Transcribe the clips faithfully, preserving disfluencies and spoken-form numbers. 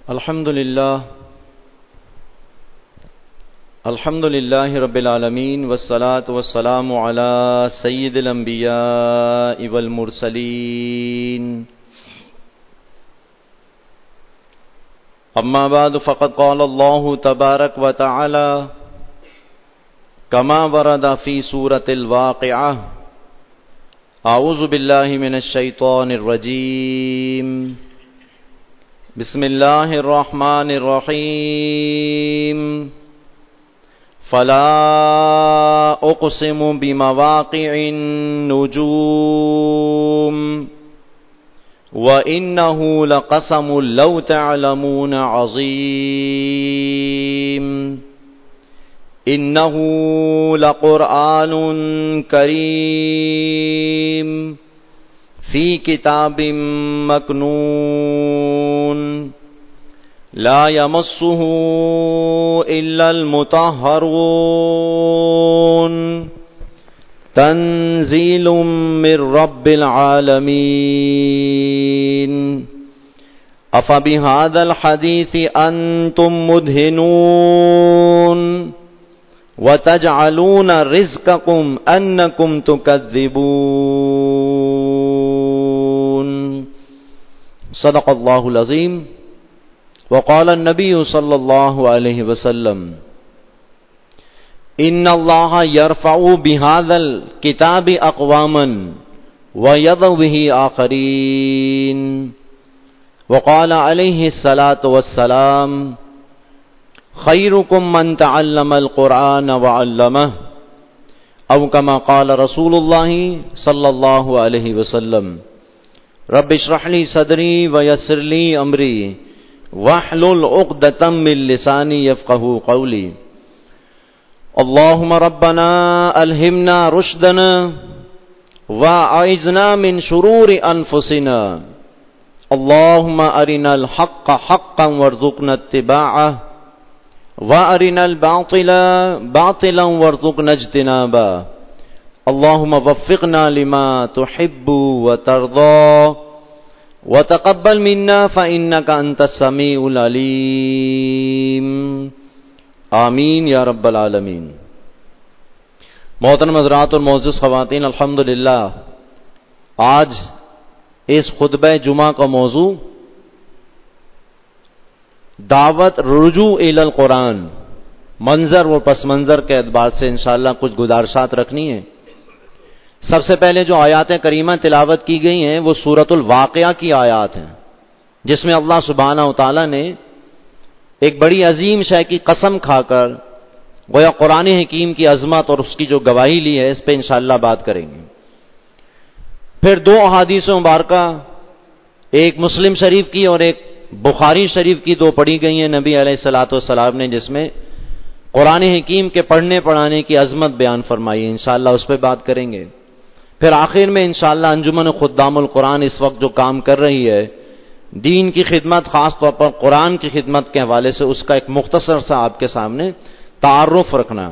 الحمد للہ الحمد للہ رب العالمین والصلاة والسلام علی سید الانبیاء والمرسلین اما بعد فقد قال اللہ تبارک و تعالی کما ورد فی سورۃ الواقعہ اعوذ باللہ من الشیطان الرجیم بسم اللہ الرحمن الرحیم فلا اقسم بمواقع النجوم وإنه لقسم لو تعلمون عظیم إنه لقرآن کریم فی کتاب مکنون لا یمسہ الا المطہرون تنزیل من رب العالمین افبہذا الحدیث انتم مدہنون وتجعلون رزقکم انکم تکذبون صدق اللہ العظیم وقال النبی صلی اللہ علیہ وسلم ان اللہ یرفع بهذا الكتاب اقواما ويضع به آخرین وقال علیہ الصلاة والسلام خیرکم من تعلم القرآن وعلمہ او کما قال رسول اللہ صلی اللہ علیہ وسلم رب اشرح لی صدری ویسر لی امری واحلل عقدۃ من لسانی یفقهوا قولی اللهم ربنا الہمنا رشدنا واعذنا من شرور انفسنا اللهم ارنا الحق حقا وارزقنا اتباعه وارنا الباطل باطلا وارزقنا اجتنابه اللهم وفقنا لما تحب وترضى وتقبل منا فإنك أنت السميع العليم آمین یا رب العالمین۔ محترم حضرات اور معزز خواتین، الحمدللہ آج اس خطبہ جمعہ کا موضوع دعوت رجوع الی القرآن، منظر و پس منظر کے اعتبار سے انشاءاللہ کچھ گزارشات رکھنی ہے۔ سب سے پہلے جو آیات کریمہ تلاوت کی گئی ہیں وہ سورۃ الواقعہ کی آیات ہیں، جس میں اللہ سبحانہ و تعالی نے ایک بڑی عظیم شے کی قسم کھا کر گویا قرآن حکیم کی عظمت اور اس کی جو گواہی لی ہے اس پہ انشاءاللہ بات کریں گے۔ پھر دو احادیث مبارکہ، ایک مسلم شریف کی اور ایک بخاری شریف کی دو پڑھی گئی ہیں نبی علیہ الصلوۃ والسلام نے، جس میں قرآن حکیم کے پڑھنے پڑھانے کی عظمت بیان فرمائی ہے، انشاءاللہ اس پہ بات کریں گے۔ پھر آخر میں انشاءاللہ انجمن خدام القرآن اس وقت جو کام کر رہی ہے دین کی خدمت، خاص طور پر قرآن کی خدمت کے حوالے سے، اس کا ایک مختصر سا آپ کے سامنے تعارف رکھنا۔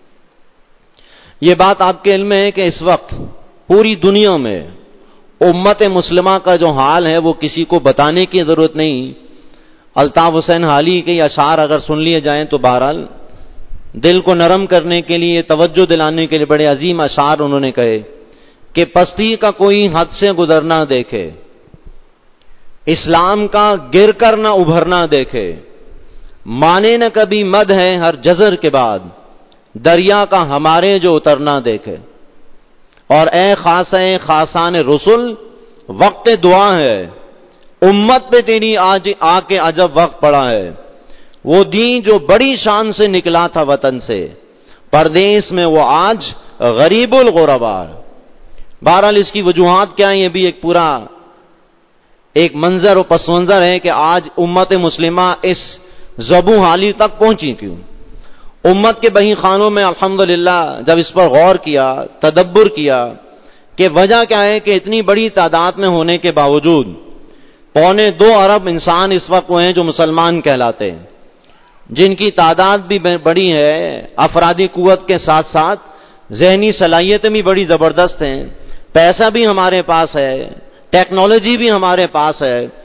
یہ بات آپ کے علم میں ہے کہ اس وقت پوری دنیا میں امت مسلمہ کا جو حال ہے وہ کسی کو بتانے کی ضرورت نہیں۔ الطاف حسین حالی کے اشعار اگر سن لیے جائیں تو بہرحال دل کو نرم کرنے کے لیے، توجہ دلانے کے لیے بڑے عظیم اشعار انہوں نے کہے کہ پستی کا کوئی حد سے گزرنا دیکھے، اسلام کا گر کر نہ ابھرنا دیکھے، مانے نہ کبھی مد ہے ہر جزر کے بعد، دریا کا ہمارے جو اترنا دیکھے، اور اے خاصے خاصان رسول وقت دعا ہے، امت پہ تیری آج آ کے عجب وقت پڑا ہے، وہ دین جو بڑی شان سے نکلا تھا وطن سے، پردیس میں وہ آج غریب الغربا۔ بہرحال اس کی وجوہات کیا ہیں، یہ بھی ایک پورا ایک منظر و پس منظر ہے کہ آج امت مسلمہ اس ذبو حالی تک پہنچی کیوں۔ امت کے بہی خانوں میں الحمدللہ جب اس پر غور کیا، تدبر کیا کہ وجہ کیا ہے کہ اتنی بڑی تعداد میں ہونے کے باوجود پونے دو ارب انسان اس وقت وہ ہیں جو مسلمان کہلاتے ہیں، جن کی تعداد بھی بڑی ہے، افرادی قوت کے ساتھ ساتھ ذہنی صلاحیتیں بھی بڑی زبردست ہیں، پیسہ بھی ہمارے پاس ہے، ٹیکنالوجی بھی ہمارے پاس ہے،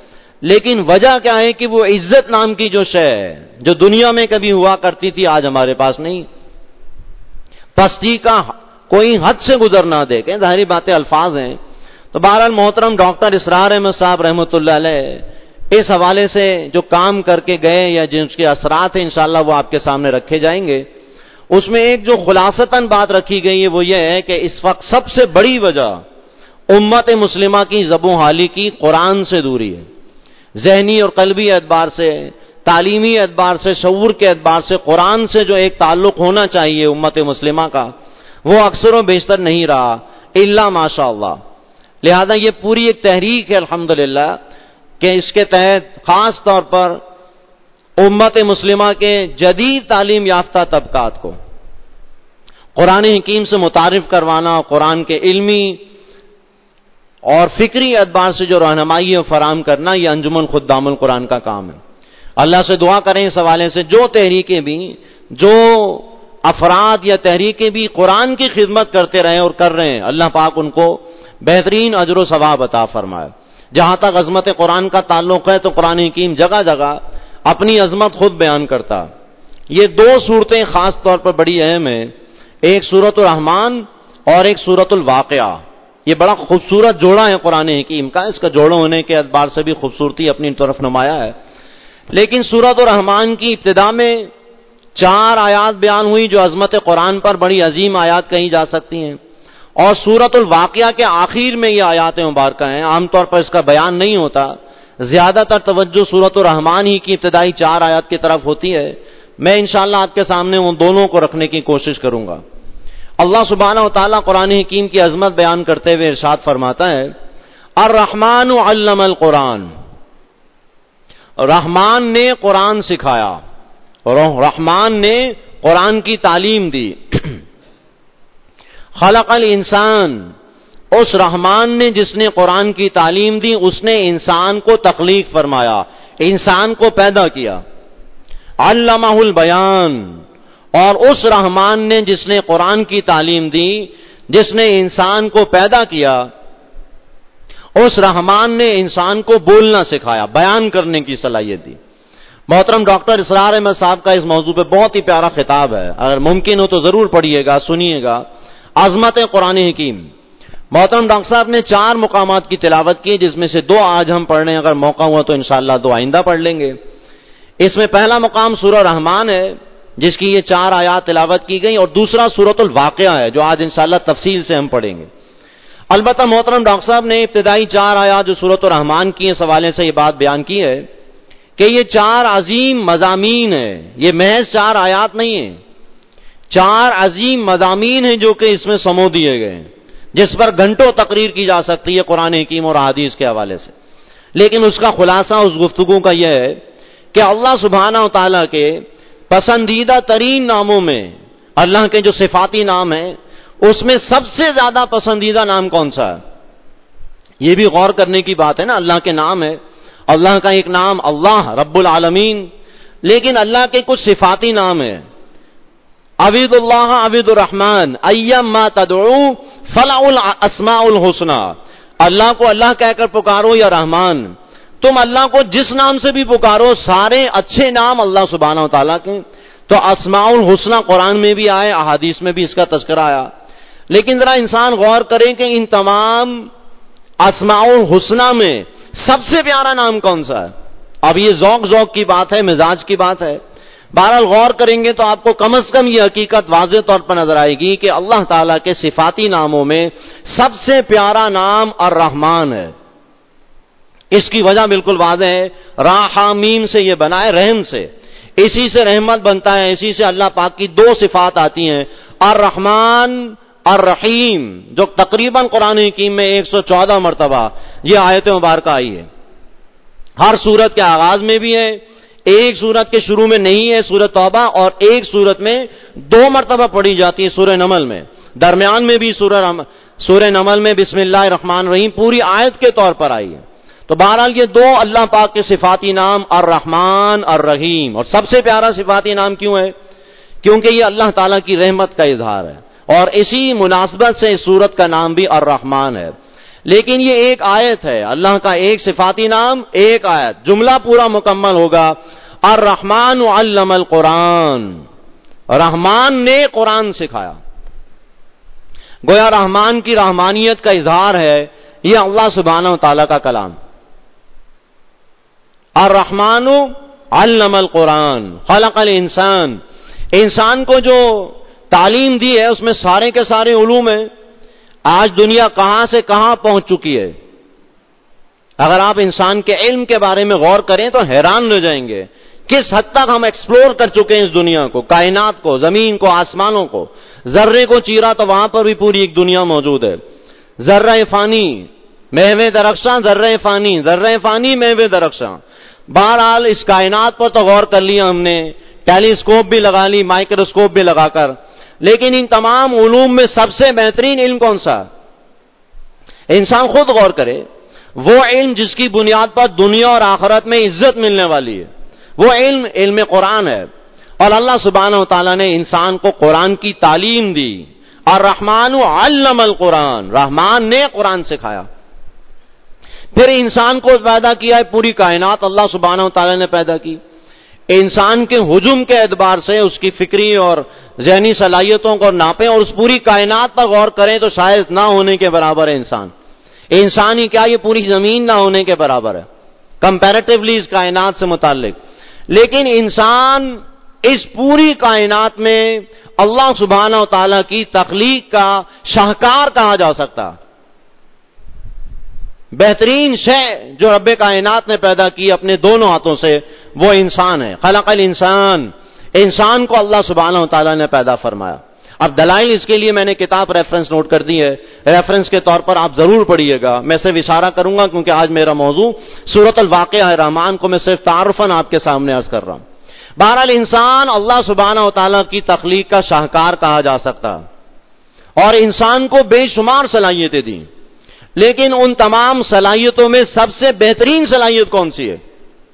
لیکن وجہ کیا ہے کہ وہ عزت نام کی جو شے ہے جو دنیا میں کبھی ہوا کرتی تھی آج ہمارے پاس نہیں. پستی کا کوئی حد سے گزر نہ دے کہ ظاہری باتیں الفاظ ہیں. تو بہرحال محترم ڈاکٹر اسرار احمد صاحب رحمۃ اللہ علیہ اس حوالے سے جو کام کر کے گئے یا جن کے اثرات ہیں انشاءاللہ وہ آپ کے سامنے رکھے جائیں گے. اس میں ایک جو خلاصتاً بات رکھی گئی ہے وہ یہ ہے کہ اس وقت سب سے بڑی وجہ امت مسلمہ کی زب و حالی کی قرآن سے دوری ہے. ذہنی اور قلبی اعتبار سے، تعلیمی اعتبار سے، شعور کے اعتبار سے قرآن سے جو ایک تعلق ہونا چاہیے امت مسلمہ کا وہ اکثر و بیشتر نہیں رہا الا ماشاء اللہ. لہذا یہ پوری ایک تحریک ہے الحمدللہ کہ اس کے تحت خاص طور پر امت مسلمہ کے جدید تعلیم یافتہ طبقات کو قرآن حکیم سے متعارف کروانا، قرآن کے علمی اور فکری اعتبار سے جو رہنمائی فراہم کرنا، یہ انجمن خدام القرآن کا کام ہے. اللہ سے دعا کریں اس حوالے سے جو تحریکیں بھی، جو افراد یا تحریکیں بھی قرآن کی خدمت کرتے رہے اور کر رہے ہیں، اللہ پاک ان کو بہترین اجر و ثواب عطا فرمائے. جہاں تک عظمت قرآن کا تعلق ہے تو قرآن حکیم جگہ جگہ اپنی عظمت خود بیان کرتا. یہ دو صورتیں خاص طور پر بڑی اہم ہیں، ایک سورۃ الرحمن اور ایک سورۃ الواقعہ. یہ بڑا خوبصورت جوڑا ہے قرآن حکیم کا، اس کا جوڑا ہونے کے اعتبار سے بھی خوبصورتی اپنی طرف نمایا ہے. لیکن سورۃ الرحمن کی ابتدا میں چار آیات بیان ہوئی جو عظمت قرآن پر بڑی عظیم آیات کہی جا سکتی ہیں، اور سورۃ الواقعہ کے آخر میں یہ آیات مبارکہ ہیں. عام طور پر اس کا بیان نہیں ہوتا، زیادہ تر توجہ سورۃ الرحمن ہی کی ابتدائی چار آیات کی طرف ہوتی ہے. میں انشاءاللہ آپ کے سامنے ان دونوں کو رکھنے کی کوشش کروں گا. اللہ سبحانہ و تعالیٰ قرآن حکیم کی عظمت بیان کرتے ہوئے ارشاد فرماتا ہے الرحمن علم القرآن، رحمان نے قرآن سکھایا، رحمان نے قرآن کی تعلیم دی. خلق الانسان، اس رحمان نے جس نے قرآن کی تعلیم دی اس نے انسان کو تخلیق فرمایا، انسان کو پیدا کیا. علمہ البیان، اور اس رحمان نے جس نے قرآن کی تعلیم دی، جس نے انسان کو پیدا کیا، اس رحمان نے انسان کو بولنا سکھایا، بیان کرنے کی صلاحیت دی. محترم ڈاکٹر اسرار احمد صاحب کا اس موضوع پہ بہت ہی پیارا خطاب ہے، اگر ممکن ہو تو ضرور پڑھیے گا، سنیے گا. عظمت قرآن حکیم. محترم ڈاکٹر صاحب نے چار مقامات کی تلاوت کی جس میں سے دو آج ہم پڑھ رہے ہیں، اگر موقع ہوا تو انشاءاللہ دو آئندہ پڑھ لیں گے. اس میں پہلا مقام سورہ رحمان ہے جس کی یہ چار آیات تلاوت کی گئی، اور دوسرا سورۃ الواقعہ ہے جو آج انشاءاللہ تفصیل سے ہم پڑھیں گے. البتہ محترم ڈاکٹر صاحب نے ابتدائی چار آیات جو سورۃ الرحمان کی اس حوالے سے یہ بات بیان کی ہے کہ یہ چار عظیم مضامین ہیں، یہ محض چار آیات نہیں ہیں، چار عظیم مضامین ہیں جو کہ اس میں سمو دیے گئے ہیں، جس پر گھنٹوں تقریر کی جا سکتی ہے قرآن حکیم اور احادیث کے حوالے سے. لیکن اس کا خلاصہ اس گفتگو کا یہ ہے کہ اللہ سبحانہ و تعالیٰ کے پسندیدہ ترین ناموں میں، اللہ کے جو صفاتی نام ہیں اس میں سب سے زیادہ پسندیدہ نام کون سا ہے؟ یہ بھی غور کرنے کی بات ہے نا. اللہ کے نام ہے، اللہ کا ایک نام اللہ رب العالمین، لیکن اللہ کے کچھ صفاتی نام ہیں. عبید اللہ عبید الرحمن ایما تدعو فلع الاسماء الحسنى، اللہ کو اللہ کہہ کر پکارو یا رحمان، تم اللہ کو جس نام سے بھی پکارو سارے اچھے نام اللہ سبحانہ و تعالیٰ کے. تو اسماء الحسنى قرآن میں بھی آئے، احادیث میں بھی اس کا تذکرہ آیا. لیکن ذرا انسان غور کرے کہ ان تمام اسماء الحسنى میں سب سے پیارا نام کون سا ہے؟ اب یہ ذوق ذوق کی بات ہے، مزاج کی بات ہے. بہرحال غور کریں گے تو آپ کو کم از کم یہ حقیقت واضح طور پر نظر آئے گی کہ اللہ تعالیٰ کے صفاتی ناموں میں سب سے پیارا نام الرحمن ہے. اس کی وجہ بالکل واضح ہے، راحمیم سے یہ بنا ہے، رحم سے، اسی سے رحمت بنتا ہے، اسی سے اللہ پاک کی دو صفات آتی ہیں، الرحمن الرحیم، جو تقریباً قرآن حکیم میں ایک سو چودہ مرتبہ یہ آیت مبارکہ آئی ہے. ہر سورت کے آغاز میں بھی ہے، ایک سورت کے شروع میں نہیں ہے سورت توبہ، اور ایک سورت میں دو مرتبہ پڑھی جاتی ہے سورہ نمل میں، درمیان میں بھی سورہ سورہ نمل میں بسم اللہ الرحمن الرحیم پوری آیت کے طور پر آئی ہے. تو بہرحال یہ دو اللہ پاک کے صفاتی نام الرحمن الرحیم. اور سب سے پیارا صفاتی نام کیوں ہے؟ کیونکہ یہ اللہ تعالیٰ کی رحمت کا اظہار ہے، اور اسی مناسبت سے اس سورت کا نام بھی الرحمن ہے. لیکن یہ ایک آیت ہے، اللہ کا ایک صفاتی نام، ایک آیت، جملہ پورا مکمل ہوگا، الرحمن علم القرآن، رحمان نے قرآن سکھایا۔ گویا رحمان کی رحمانیت کا اظہار ہے یہ اللہ سبحانہ و تعالیٰ کا کلام۔ الرحمن علم القرآن خلق الانسان، انسان کو جو تعلیم دی ہے اس میں سارے کے سارے علوم ہیں۔ آج دنیا کہاں سے کہاں پہنچ چکی ہے، اگر آپ انسان کے علم کے بارے میں غور کریں تو حیران رہ جائیں گے کس حد تک ہم ایکسپلور کر چکے ہیں اس دنیا کو، کائنات کو، زمین کو، آسمانوں کو۔ ذرے کو چیرا تو وہاں پر بھی پوری ایک دنیا موجود ہے۔ ذرہ فانی میوے درخشاں، ذرہ فانی، ذرہ فانی میوے درخشاں۔ بہرحال اس کائنات پر تو غور کر لیا ہم نے، ٹیلیسکوپ بھی لگا لی، مائکروسکوپ بھی لگا کر، لیکن ان تمام علوم میں سب سے بہترین علم کون سا؟ انسان خود غور کرے، وہ علم جس کی بنیاد پر دنیا اور آخرت میں عزت ملنے والی ہے، وہ علم علم قرآن ہے۔ اور اللہ سبحانہ و تعالیٰ نے انسان کو قرآن کی تعلیم دی، الرحمن علم القرآن، رحمان نے قرآن سکھایا۔ پھر انسان کو پیدا کیا ہے، پوری کائنات اللہ سبحانہ و تعالیٰ نے پیدا کی۔ انسان کے حجم کے اعتبار سے اس کی فکری اور ذہنی صلاحیتوں کو ناپیں اور اس پوری کائنات پر غور کریں تو شاید نہ ہونے کے برابر ہے انسان۔ انسان ہی کیا، یہ پوری زمین نہ ہونے کے برابر ہے کمپیریٹیولی اس کائنات سے متعلق۔ لیکن انسان اس پوری کائنات میں اللہ سبحانہ و تعالیٰ کی تخلیق کا شاہکار کہا جا سکتا، بہترین شے جو رب کائنات نے پیدا کی اپنے دونوں ہاتھوں سے، وہ انسان ہے۔ خلق الانسان، انسان کو اللہ سبحانہ و تعالیٰ نے پیدا فرمایا۔ اب دلائل اس کے لیے میں نے کتاب ریفرنس نوٹ کر دی ہے، ریفرنس کے طور پر آپ ضرور پڑھیے گا، میں صرف اشارہ کروں گا کیونکہ آج میرا موضوع سورۃ الواقعہ ہے، رحمان کو میں صرف تعارفاً آپ کے سامنے عرض کر رہا ہوں۔ بہرحال انسان اللہ سبحانہ و تعالیٰ کی تخلیق کا شاہکار کہا جا سکتا، اور انسان کو بے شمار صلاحیتیں دیں، لیکن ان تمام صلاحیتوں میں سب سے بہترین صلاحیت کون سی ہے؟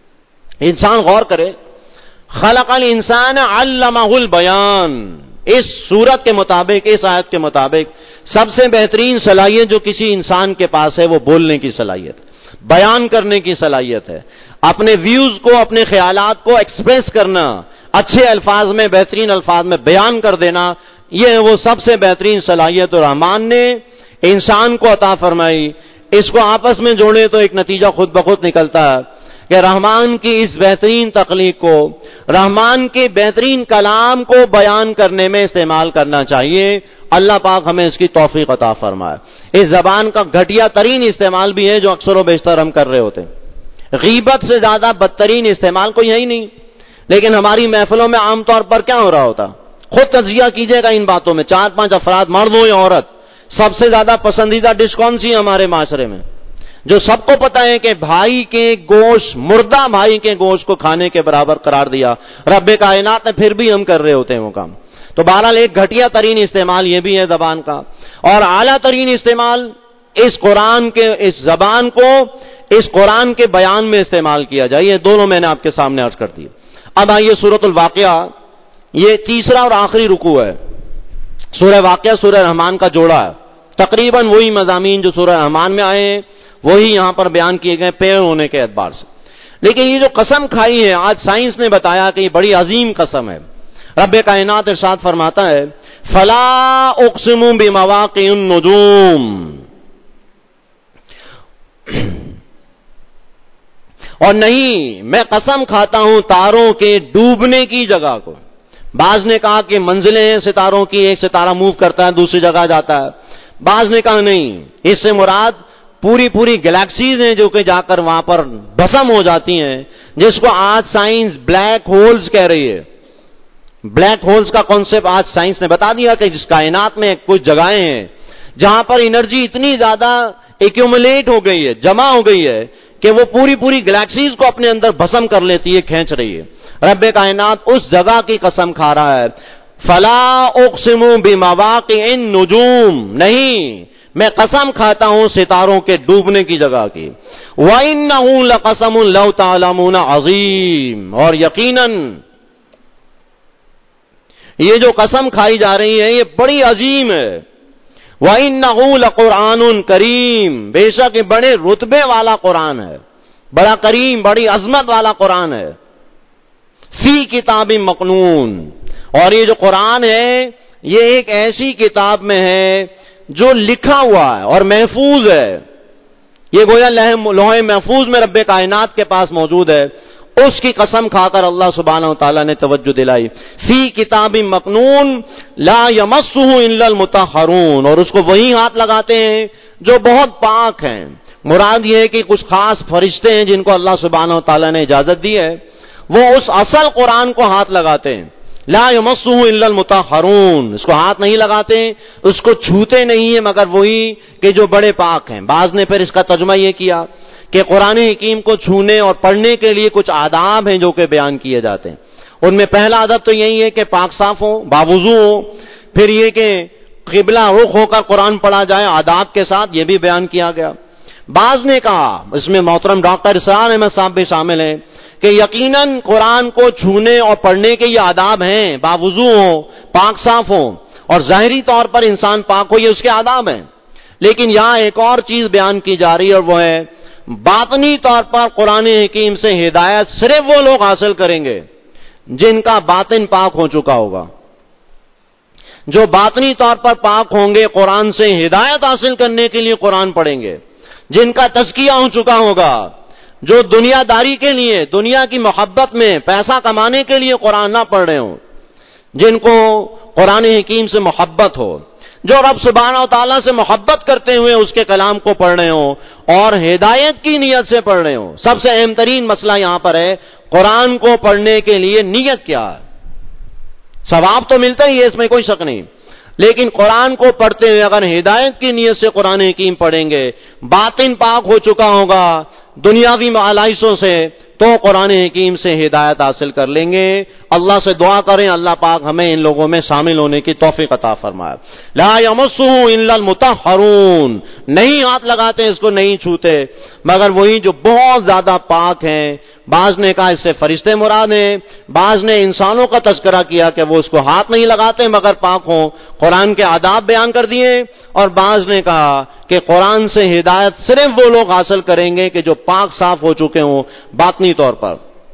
انسان غور کرے، خلق الانسان علمہ البیان، اس صورت کے مطابق، اس آیت کے مطابق سب سے بہترین صلاحیت جو کسی انسان کے پاس ہے وہ بولنے کی صلاحیت، بیان کرنے کی صلاحیت ہے، اپنے ویوز کو، اپنے خیالات کو ایکسپریس کرنا، اچھے الفاظ میں، بہترین الفاظ میں بیان کر دینا، یہ وہ سب سے بہترین صلاحیت رحمان نے انسان کو عطا فرمائی۔ اس کو آپس میں جوڑے تو ایک نتیجہ خود بخود نکلتا ہے کہ رحمان کی اس بہترین تخلیق کو، رحمان کے بہترین کلام کو بیان کرنے میں استعمال کرنا چاہیے۔ اللہ پاک ہمیں اس کی توفیق عطا فرمائے۔ اس زبان کا گھٹیا ترین استعمال بھی ہے جو اکثر و بیشتر ہم کر رہے ہوتے ہیں، غیبت سے زیادہ بدترین استعمال کوئی ہے ہی نہیں، لیکن ہماری محفلوں میں عام طور پر کیا ہو رہا ہوتا؟ خود تجزیہ کیجئے گا ان باتوں میں، چار پانچ افراد، مرد ہو یا عورت، سب سے زیادہ پسندیدہ ڈش کون سی ہے ہمارے معاشرے میں؟ جو سب کو پتا ہے کہ بھائی کے گوشت، مردہ بھائی کے گوشت کو کھانے کے برابر قرار دیا رب کائنات نے، پھر بھی ہم کر رہے ہوتے ہیں وہ کام۔ تو بہرحال ایک گھٹیا ترین استعمال یہ بھی ہے زبان کا، اور اعلیٰ ترین استعمال اس قرآن کے، اس زبان کو اس قرآن کے بیان میں استعمال کیا جائے۔ یہ دونوں میں نے آپ کے سامنے عرض کر دی۔ اب آئیے سورۃ الواقعہ، یہ تیسرا اور آخری رکوع ہے۔ سورہ واقعہ سورہ رحمان کا جوڑا ہے، تقریباً وہی مضامین جو سورہ رحمان میں آئے ہیں وہی یہاں پر بیان کیے گئے پیڑ ہونے کے اعتبار سے۔ لیکن یہ جو قسم کھائی ہے، آج سائنس نے بتایا کہ یہ بڑی عظیم قسم ہے۔ رب کائنات ارشاد فرماتا ہے، فلا اقسم بمواقع النجوم، اور نہیں میں قسم کھاتا ہوں تاروں کے ڈوبنے کی جگہ کو۔ بعض نے کہا کہ منزلیں ہیں ستاروں کی، ایک ستارہ موو کرتا ہے دوسری جگہ جاتا ہے، بعض نے کہا نہیں، اس سے مراد پوری پوری گلیکسیز ہیں جو کہ جا کر وہاں پر بھسم ہو جاتی ہیں، جس کو آج سائنس بلیک ہولز کہہ رہی ہے۔ بلیک ہولز کا کانسیپٹ آج سائنس نے بتا دیا کہ جس کائنات میں کچھ جگہیں ہیں جہاں پر انرجی اتنی زیادہ ایکیومولیٹ ہو گئی ہے، جمع ہو گئی ہے کہ وہ پوری پوری گلیکسیز کو اپنے اندر بھسم کر لیتی ہے، کھینچ رہی ہے۔ رب کائنات اس جگہ کی قسم کھا رہا ہے، فلا اقسم بمواقع النجوم، نہیں میں قسم کھاتا ہوں ستاروں کے ڈوبنے کی جگہ کی۔ وَإِنَّهُ لَقَسَمٌ لَوْ تَعْلَمُونَ عَظِيمٌ، اور یقیناً یہ جو قسم کھائی جا رہی ہے یہ بڑی عظیم ہے۔ وَإِنَّهُ لَقُرْآنٌ کریم، بے شک یہ بڑے رتبے والا قرآن ہے، بڑا کریم، بڑی عظمت والا قرآن ہے. فی کتاب مکنون، اور یہ جو قرآن ہے یہ ایک ایسی کتاب میں ہے جو لکھا ہوا ہے اور محفوظ ہے. یہ گویا لوح محفوظ میں رب کائنات کے پاس موجود ہے. اس کی قسم کھا کر اللہ سبحانہ و تعالیٰ نے توجہ دلائی. فی کتاب مکنون لا یمسہ الا المطہرون، اور اس کو وہی ہاتھ لگاتے ہیں جو بہت پاک ہیں. مراد یہ ہے کہ کچھ خاص فرشتے ہیں جن کو اللہ سبحانہ و تعالیٰ نے اجازت دی ہے، وہ اس اصل قرآن کو ہاتھ لگاتے ہیں. لا یمسہ الا المطہرون، اس کو ہاتھ نہیں لگاتے، اس کو چھوتے نہیں ہیں مگر وہی کہ جو بڑے پاک ہیں. بعض نے پھر اس کا ترجمہ یہ کیا کہ قرآن حکیم کو چھونے اور پڑھنے کے لیے کچھ آداب ہیں جو کہ بیان کیے جاتے ہیں. ان میں پہلا ادب تو یہی ہے کہ پاک صاف ہو، باوضو ہو. پھر یہ کہ قبلہ رخ ہو کر قرآن پڑھا جائے آداب کے ساتھ، یہ بھی بیان کیا گیا. بعض نے کہا، اس میں محترم ڈاکٹر اسرار احمد صاحب بھی شامل ہیں، کہ یقیناً قرآن کو چھونے اور پڑھنے کے یہ آداب ہیں، باوضو ہو، پاک صاف ہو، اور ظاہری طور پر انسان پاک ہو، یہ اس کے آداب ہیں. لیکن یہاں ایک اور چیز بیان کی جا رہی ہے، اور وہ ہے باطنی طور پر قرآن حکیم سے ہدایت صرف وہ لوگ حاصل کریں گے جن کا باطن پاک ہو چکا ہوگا. جو باطنی طور پر پاک ہوں گے قرآن سے ہدایت حاصل کرنے کے لیے قرآن پڑھیں گے. جن کا تزکیہ ہو چکا ہوگا، جو دنیا داری کے لیے، دنیا کی محبت میں پیسہ کمانے کے لیے قرآن نہ پڑھ رہے ہوں، جن کو قرآن حکیم سے محبت ہو، جو رب سبحانہ و تعالیٰ سے محبت کرتے ہوئے اس کے کلام کو پڑھ رہے ہوں اور ہدایت کی نیت سے پڑھ رہے ہوں. سب سے اہم ترین مسئلہ یہاں پر ہے قرآن کو پڑھنے کے لیے نیت کیا ہے. ثواب تو ملتا ہی ہے، اس میں کوئی شک نہیں، لیکن قرآن کو پڑھتے ہوئے اگر ہدایت کی نیت سے قرآن حکیم پڑھیں گے، باطن پاک ہو چکا ہوگا دنیاوی معالائشوں سے، تو قرآن حکیم سے ہدایت حاصل کر لیں گے. اللہ سے دعا کریں اللہ پاک ہمیں ان لوگوں میں شامل ہونے کی توفیق عطا فرمائے. لا یمسہ الا المطہرون، نہیں ہاتھ لگاتے، اس کو نہیں چھوتے مگر وہی جو بہت زیادہ پاک ہیں. بعض نے کہا اس سے فرشتے مراد ہیں، بعض نے انسانوں کا تذکرہ کیا کہ وہ اس کو ہاتھ نہیں لگاتے مگر پاک ہوں، قرآن کے آداب بیان کر دیے. اور بعض نے کہا کہ قرآن سے ہدایت صرف وہ لوگ حاصل کریں گے کہ جو پاک صاف ہو چکے ہوں باطنی طور پر.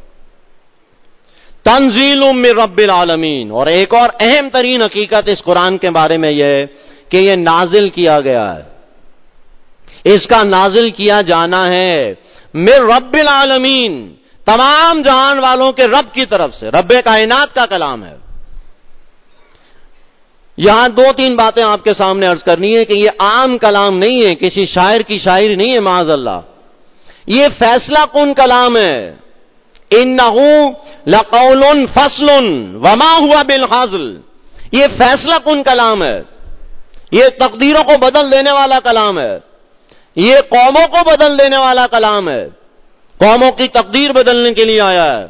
تنزیل من رب العالمین، اور ایک اور اہم ترین حقیقت اس قرآن کے بارے میں یہ ہے کہ یہ نازل کیا گیا ہے، اس کا نازل کیا جانا ہے من رب العالمین، تمام جہان والوں کے رب کی طرف سے، رب کائنات کا کلام ہے. یہاں دو تین باتیں آپ کے سامنے عرض کرنی ہے کہ یہ عام کلام نہیں ہے، کسی شاعر کی شاعری نہیں ہے معاذ اللہ، یہ فیصلہ کن کلام ہے. انہ لقول فصل وما ہوا بالحزل، یہ فیصلہ کن کلام ہے، یہ تقدیروں کو بدل دینے والا کلام ہے، یہ قوموں کو بدل دینے والا کلام ہے، قوموں کی تقدیر بدلنے کے لیے آیا ہے.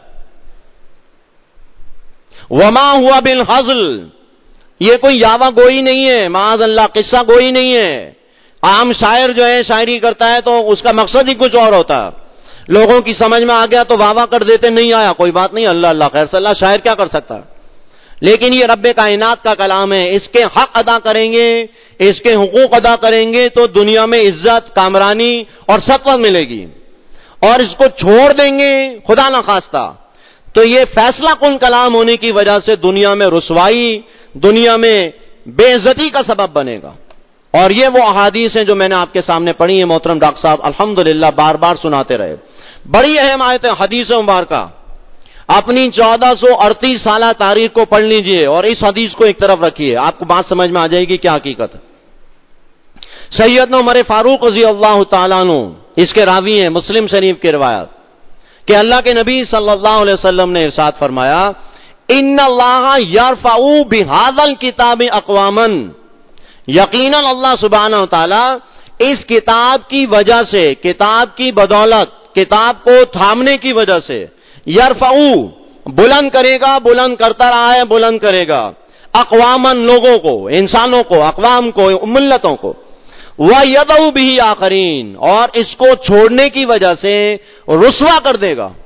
وما ہوا بالحزل، یہ کوئی یاوہ گوئی نہیں ہے، معاذ اللہ قصہ گوئی نہیں ہے. عام شاعر جو ہے شاعری کرتا ہے تو اس کا مقصد ہی کچھ اور ہوتا ہے، لوگوں کی سمجھ میں آ گیا تو واہ واہ کر دیتے، نہیں آیا کوئی بات نہیں، اللہ اللہ خیر صلی اللہ، شاعر کیا کر سکتا ہے. لیکن یہ رب کائنات کا کلام ہے، اس کے حق ادا کریں گے، اس کے حقوق ادا کریں گے تو دنیا میں عزت، کامرانی اور سطوت ملے گی، اور اس کو چھوڑ دیں گے خدا نہ خواستہ تو یہ فیصلہ کن کلام ہونے کی وجہ سے دنیا میں رسوائی، دنیا میں بے عزتی کا سبب بنے گا. اور یہ وہ احادیث ہیں جو میں نے آپ کے سامنے پڑھی ہیں محترم ڈاکٹر صاحب الحمدللہ بار بار سناتے رہے. بڑی اہم آیت ہے حدیث مبارکہ، اپنی چودہ سو اڑتیس سالہ تاریخ کو پڑھ لیجئے اور اس حدیث کو ایک طرف رکھیے، آپ کو بات سمجھ میں آ جائے گی کیا حقیقت ہے. سیدنا عمر فاروق رضی اللہ تعالیٰ عنہ اس کے راوی ہیں، مسلم شریف کی روایت، کہ اللہ کے نبی صلی اللہ علیہ وسلم نے ارشاد فرمایا ان اللہ یرفع بہذا الکتاب اقواما، یقیناً اللہ سبحانہ و تعالی اس کتاب کی وجہ سے، کتاب کی بدولت، کتاب کو تھامنے کی وجہ سے، یرفع بلند کرے گا، بلند کرتا رہا ہے، بلند کرے گا، اقواما لوگوں کو، انسانوں کو، اقوام کو، ملتوں کو، وَيَدَعُ بِهِ آخرین، اور اس کو چھوڑنے کی وجہ سے رسوا کر دے گا.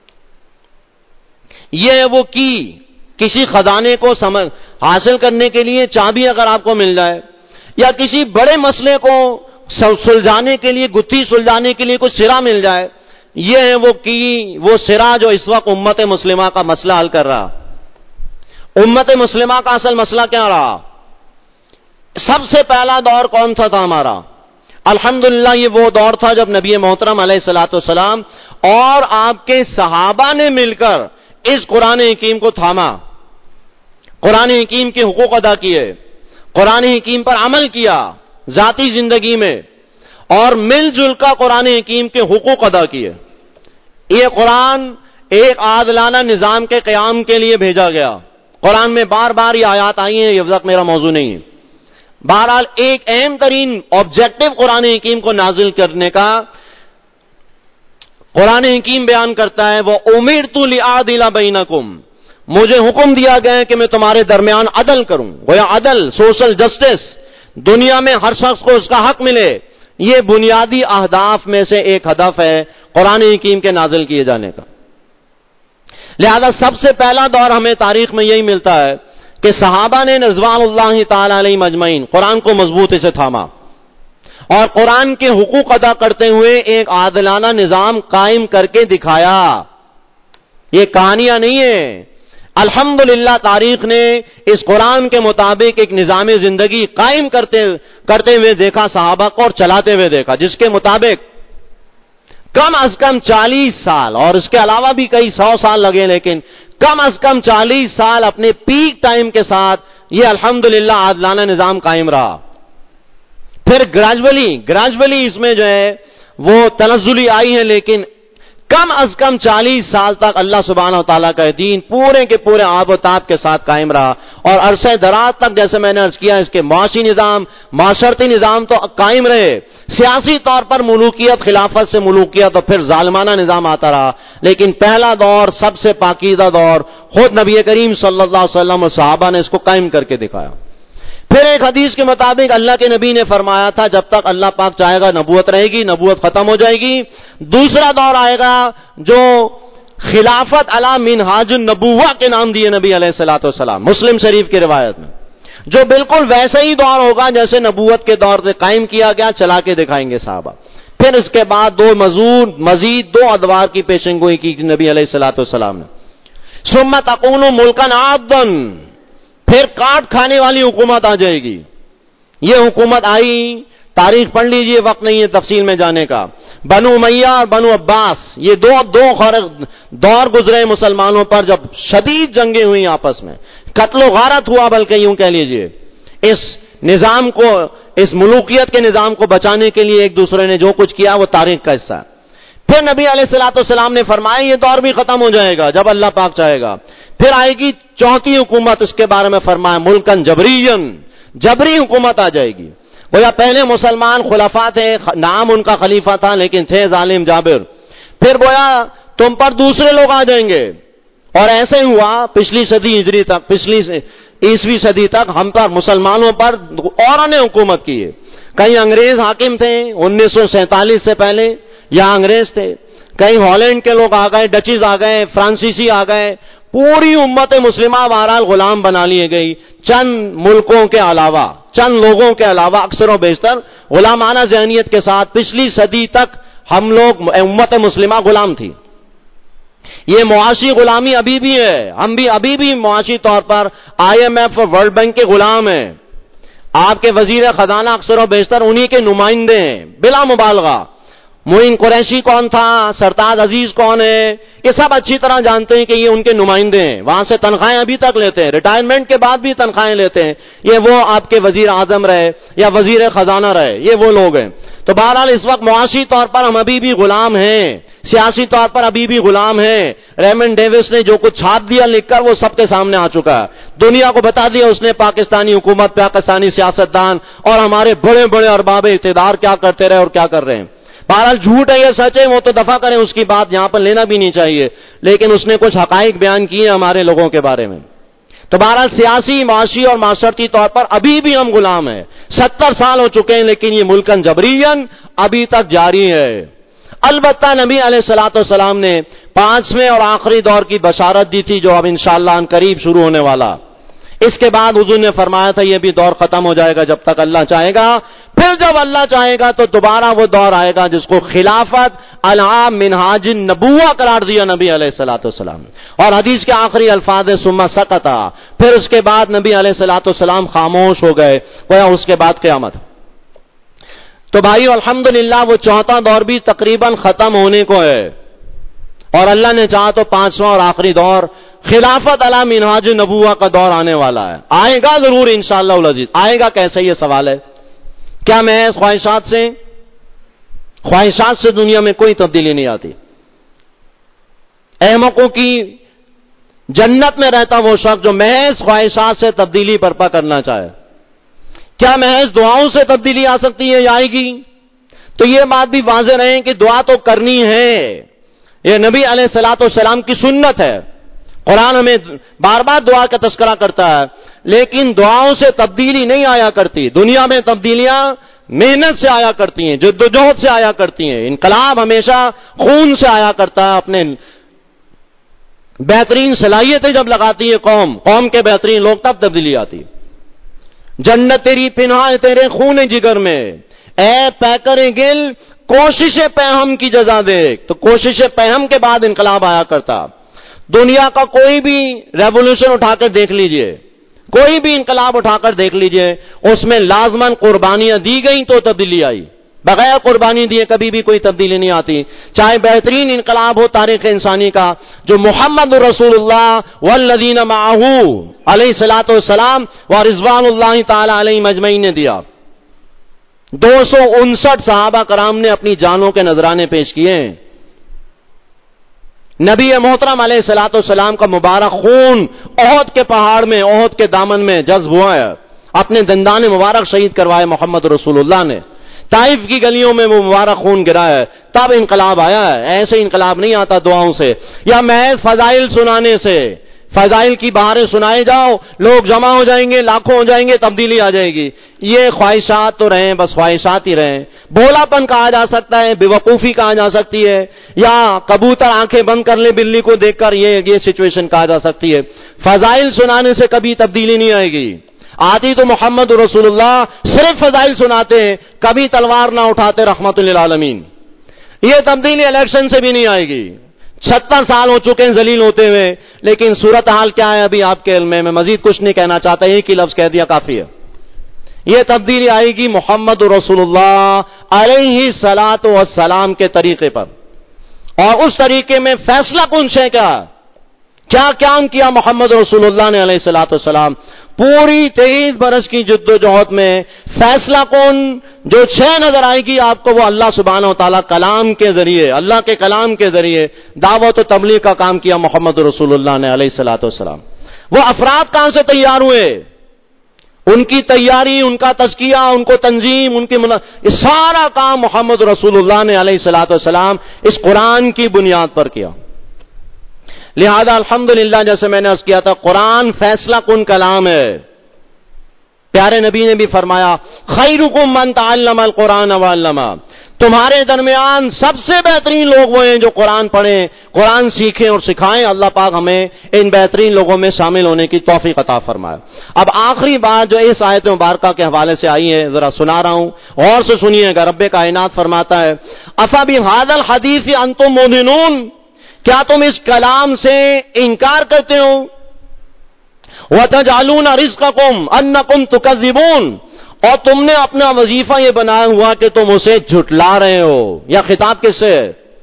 یہ وہ کی کسی خزانے کو سمجھ حاصل کرنے کے لیے چابی اگر آپ کو مل جائے، یا کسی بڑے مسئلے کو سلجھانے کے لیے، گتھی سلجھانے کے لیے کوئی سرا مل جائے، یہ ہے وہ کی وہ سرا جو اس وقت امت مسلمہ کا مسئلہ حل کر رہا۔ امت مسلمہ کا اصل مسئلہ کیا رہا؟ سب سے پہلا دور کون سا تھا ہمارا؟ الحمدللہ یہ وہ دور تھا جب نبی محترم علیہ الصلوۃ والسلام اور آپ کے صحابہ نے مل کر اس قرآن حکیم کو تھاما، قرآن حکیم کے حقوق ادا کیے، قرآن حکیم پر عمل کیا ذاتی زندگی میں، اور مل جل کر قرآن حکیم کے حقوق ادا کیے۔ یہ قرآن ایک عادلانہ نظام کے قیام کے لیے بھیجا گیا۔ قرآن میں بار بار یہ آیات آئی ہیں، یہ وقت میرا موضوع نہیں ہے۔ بہرحال ایک اہم ترین آبجیکٹو قرآن حکیم کو نازل کرنے کا قرآن حکیم بیان کرتا ہے، وہ امرت لأعدل بینکم، مجھے حکم دیا گیا ہے کہ میں تمہارے درمیان عدل کروں۔ گویا عدل، سوشل جسٹس، دنیا میں ہر شخص کو اس کا حق ملے، یہ بنیادی اہداف میں سے ایک ہدف ہے قرآن حکیم کے نازل کیے جانے کا۔ لہذا سب سے پہلا دور ہمیں تاریخ میں یہی ملتا ہے کہ صحابہ نے رضوان اللہ تعالی علیہم اجمعین قرآن کو مضبوطی سے تھاما اور قرآن کے حقوق ادا کرتے ہوئے ایک عادلانہ نظام قائم کر کے دکھایا۔ یہ کہانیاں نہیں ہیں، الحمدللہ تاریخ نے اس قرآن کے مطابق ایک نظام زندگی قائم کرتے کرتے ہوئے دیکھا صحابہ کو، اور چلاتے ہوئے دیکھا، جس کے مطابق کم از کم چالیس سال، اور اس کے علاوہ بھی کئی سو سال لگے، لیکن کم از کم چالیس سال اپنے پیک ٹائم کے ساتھ یہ الحمدللہ عادلانہ نظام قائم رہا۔ پھر گریجولی گریجولی اس میں جو ہے وہ تنزلی آئی ہے، لیکن کم از کم چالیس سال تک اللہ سبحانہ وتعالیٰ کا دین پورے کے پورے آب و تاب کے ساتھ قائم رہا، اور عرصہ دراز تک جیسے میں نے عرض کیا اس کے معاشی نظام، معاشرتی نظام تو قائم رہے، سیاسی طور پر ملوکیت، خلافت سے ملوکیت، اور پھر ظالمانہ نظام آتا رہا، لیکن پہلا دور سب سے پاکیزہ دور خود نبی کریم صلی اللہ علیہ وسلم اور صحابہ نے اس کو قائم کر کے دکھایا۔ پھر ایک حدیث کے مطابق اللہ کے نبی نے فرمایا تھا جب تک اللہ پاک چاہے گا نبوت رہے گی، نبوت ختم ہو جائے گی، دوسرا دور آئے گا جو خلافت علی منہاج النبوہ کے نام دیے نبی علیہ الصلوۃ والسلام، مسلم شریف کی روایت میں، جو بالکل ویسا ہی دور ہوگا جیسے نبوت کے دور سے قائم کیا گیا، چلا کے دکھائیں گے صحابہ۔ پھر اس کے بعد دو مزور مزید دو ادوار کی پیشن گوئی کی نبی علیہ الصلوۃ والسلام نے۔ ثم تکون ملکا عاضا، پھر کاٹ کھانے والی حکومت آ جائے گی۔ یہ حکومت آئی، تاریخ پڑھ لیجئے، وقت نہیں ہے تفصیل میں جانے کا۔ بنو امیہ اور بنو عباس، یہ دو دو دور گزرے مسلمانوں پر جب شدید جنگیں ہوئی آپس میں، قتل و غارت ہوا، بلکہ یوں کہہ لیجئے اس نظام کو، اس ملوکیت کے نظام کو بچانے کے لیے ایک دوسرے نے جو کچھ کیا وہ تاریخ کا حصہ ہے۔ پھر نبی علیہ الصلوۃ والسلام نے فرمایا یہ دور بھی ختم ہو جائے گا جب اللہ پاک چاہے گا۔ پھر آئے گی چوتھی حکومت، اس کے بارے میں فرمایا ملکن جبرین، جبری حکومت آ جائے گی۔ گویا پہلے مسلمان خلفاء تھے، نام ان کا خلیفہ تھا لیکن تھے ظالم جابر، پھر گویا تم پر دوسرے لوگ آ جائیں گے، اور ایسے ہی ہوا پچھلی صدی ہجری تک، پچھلی عیسوی صدی تک ہم پر مسلمانوں پر اوروں نے حکومت کی ہے۔ کئی انگریز حاکم تھے انیس سو سینتالیس سے پہلے، یا انگریز تھے، کئی ہالینڈ کے لوگ آ گئے، ڈچیز آ گئے، فرانسیسی آ گئے، پوری امت مسلمہ بہرحال غلام بنا لیے گئی، چند ملکوں کے علاوہ، چند لوگوں کے علاوہ اکثر و بیشتر غلامانہ ذہنیت کے ساتھ پچھلی صدی تک ہم لوگ امت مسلمہ غلام تھی۔ یہ معاشی غلامی ابھی بھی ہے، ہم بھی ابھی بھی معاشی طور پر آئی ایم ایف اور ورلڈ بینک کے غلام ہیں۔ آپ کے وزیر خزانہ اکثر و بیشتر انہی کے نمائندے ہیں، بلا مبالغہ۔ معین قریشی کون تھا، سرتاج عزیز کون ہے، یہ سب اچھی طرح جانتے ہیں کہ یہ ان کے نمائندے ہیں، وہاں سے تنخواہیں ابھی تک لیتے ہیں، ریٹائرمنٹ کے بعد بھی تنخواہیں لیتے ہیں، یہ وہ آپ کے وزیر اعظم رہے یا وزیر خزانہ رہے، یہ وہ لوگ ہیں۔ تو بہرحال اس وقت معاشی طور پر ہم ابھی بھی غلام ہیں، سیاسی طور پر ابھی بھی غلام ہیں۔ ریمنڈ ڈیوس نے جو کچھ چھاپ دیا لکھ کر وہ سب کے سامنے آ چکا ہے، دنیا کو بتا دیا اس نے پاکستانی حکومت، پاکستانی سیاستدان اور ہمارے بڑے بڑے ارباب اقتدار کیا کرتے رہے اور کیا کر رہے ہیں۔ بہرحال جھوٹ ہے یہ سچ ہے وہ تو دفع کریں، اس کی بات یہاں پر لینا بھی نہیں چاہیے، لیکن اس نے کچھ حقائق بیان کیے ہمارے لوگوں کے بارے میں۔ تو بہرحال سیاسی، معاشی اور معاشرتی طور پر ابھی بھی ہم غلام ہیں، ستر سال ہو چکے ہیں، لیکن یہ ملکن جبرین ابھی تک جاری ہے۔ البتہ نبی علیہ الصلوۃ والسلام نے پانچویں اور آخری دور کی بشارت دی تھی جو اب انشاءاللہ ان قریب شروع ہونے والا۔ اس کے بعد حضور نے فرمایا تھا یہ بھی دور ختم ہو جائے گا جب تک اللہ چاہے گا، پھر جب اللہ چاہے گا تو دوبارہ وہ دور آئے گا جس کو خلافت العام منہاج النبوہ قرار دیا نبی علیہ الصلوۃ والسلام. اور حدیث کے آخری الفاظ ثم سکتا، پھر اس کے بعد نبی علیہ الصلوۃ والسلام خاموش ہو گئے، گویا اس کے بعد قیامت. تو بھائیو الحمدللہ وہ چوتھا دور بھی تقریباً ختم ہونے کو ہے، اور اللہ نے چاہا تو پانچواں اور آخری دور خلافت علی منہاج النبوہ کا دور آنے والا ہے. آئے گا ضرور انشاءاللہ العزیز. آئے گا کیسے، یہ سوال ہے. کیا محض خواہشات سے؟ خواہشات سے دنیا میں کوئی تبدیلی نہیں آتی. احمقوں کی جنت میں رہتا وہ شخص جو محض خواہشات سے تبدیلی برپا کرنا چاہے. کیا محض دعاؤں سے تبدیلی آ سکتی ہے یا آئے گی؟ تو یہ بات بھی واضح رہے کہ دعا تو کرنی ہے، یہ نبی علیہ الصلوۃ والسلام کی سنت ہے. قرآن ہمیں بار بار دعا کا تذکرہ کرتا ہے، لیکن دعاؤں سے تبدیلی نہیں آیا کرتی. دنیا میں تبدیلیاں محنت سے آیا کرتی ہیں، جدوجہد سے آیا کرتی ہیں. انقلاب ہمیشہ خون سے آیا کرتا ہے. اپنے بہترین صلاحیتیں جب لگاتی ہے قوم قوم کے بہترین لوگ، تب تبدیلی آتی. جنت تیری پنہا ہے تیرے خون جگر میں، اے پیکر گل کوشش پہم کی جزا دیکھ. تو کوشش پہم کے بعد انقلاب آیا کرتا. دنیا کا کوئی بھی ریولوشن اٹھا کر دیکھ لیجئے، کوئی بھی انقلاب اٹھا کر دیکھ لیجئے، اس میں لازماً قربانیاں دی گئیں تو تبدیلی آئی. بغیر قربانی دیے کبھی بھی کوئی تبدیلی نہیں آتی. چاہے بہترین انقلاب ہو تاریخ انسانی کا جو محمد رسول اللہ والذین معہ علیہ الصلوۃ والسلام و رضوان اللہ تعالی علیہم اجمعین نے دیا. دو سو انسٹھ صحابہ کرام نے اپنی جانوں کے نذرانے پیش کیے. نبی محترم علیہ الصلوۃ والسلام کا مبارک خون احد کے پہاڑ میں، احد کے دامن میں جذب ہوا ہے. اپنے دندان مبارک شہید کروائے محمد رسول اللہ نے. طائف کی گلیوں میں وہ مبارک خون گرا ہے، تب انقلاب آیا ہے. ایسے انقلاب نہیں آتا دعاؤں سے یا محض فضائل سنانے سے. فضائل کی بہاریں سنائے جاؤ، لوگ جمع ہو جائیں گے، لاکھوں ہو جائیں گے، تبدیلی آ جائے گی. یہ خواہشات تو رہیں، بس خواہشات ہی رہیں. بھولا پن کہا جا سکتا ہے، بے وقوفی کہا جا سکتی ہے، یا کبوتر آنکھیں بند کر لے بلی کو دیکھ کر، یہ یہ سچویشن کہا جا سکتی ہے. فضائل سنانے سے کبھی تبدیلی نہیں آئے گی. آتی تو محمد رسول اللہ صرف فضائل سناتے ہیں، کبھی تلوار نہ اٹھاتے رحمت للعالمین. یہ تبدیلی الیکشن سے بھی نہیں آئے گی. چھتر سال ہو چکے ہیں ذلیل ہوتے ہوئے، لیکن صورتحال کیا ہے ابھی آپ کے علم میں. میں مزید کچھ نہیں کہنا چاہتا، ایک ہی لفظ کہہ دیا کافی ہے. یہ تبدیلی آئے گی محمد رسول اللہ علیہ الصلوۃ والسلام کے طریقے پر. اور اس طریقے میں فیصلہ کن شے کیا کیا قیام کیا محمد رسول اللہ نے علیہ الصلوۃ والسلام. پوری تیئیس برس کی جد و جہد میں فیصلہ کن جو چھ نظر آئے گی آپ کو، وہ اللہ سبحانہ و تعالیٰ کلام کے ذریعے، اللہ کے کلام کے ذریعے دعوت و تبلیغ کا کام کیا محمد رسول اللہ نے علیہ الصلوۃ والسلام. وہ افراد کہاں سے تیار ہوئے؟ ان کی تیاری، ان کا تزکیہ، ان کو تنظیم، ان کی منا... یہ سارا کام محمد رسول اللہ نے علیہ الصلوۃ والسلام اس قرآن کی بنیاد پر کیا. لہذا الحمدللہ جیسے میں نے عرض کیا تھا، قرآن فیصلہ کن کلام ہے. پیارے نبی نے بھی فرمایا خیرکم من تعلم القرآن وعلمہ، تمہارے درمیان سب سے بہترین لوگ وہ ہیں جو قرآن پڑھیں، قرآن سیکھیں اور سکھائیں. اللہ پاک ہمیں ان بہترین لوگوں میں شامل ہونے کی توفیق عطا فرمائے. اب آخری بات جو اس آیت مبارکہ کے حوالے سے آئی ہے ذرا سنا رہا ہوں، غور سے سنیے گا. رب کائنات فرماتا ہے افا بہذا الحدیث انتم مدہنون، کیا تم اس کلام سے انکار کرتے ہو؟ وَتَجْعَلُونَ رِزْقَكُمْ أَنَّكُمْ تُكَذِّبُونَ، اور تم نے اپنا وظیفہ یہ بنایا ہوا کہ تم اسے جھٹلا رہے ہو. یا خطاب کس سے؟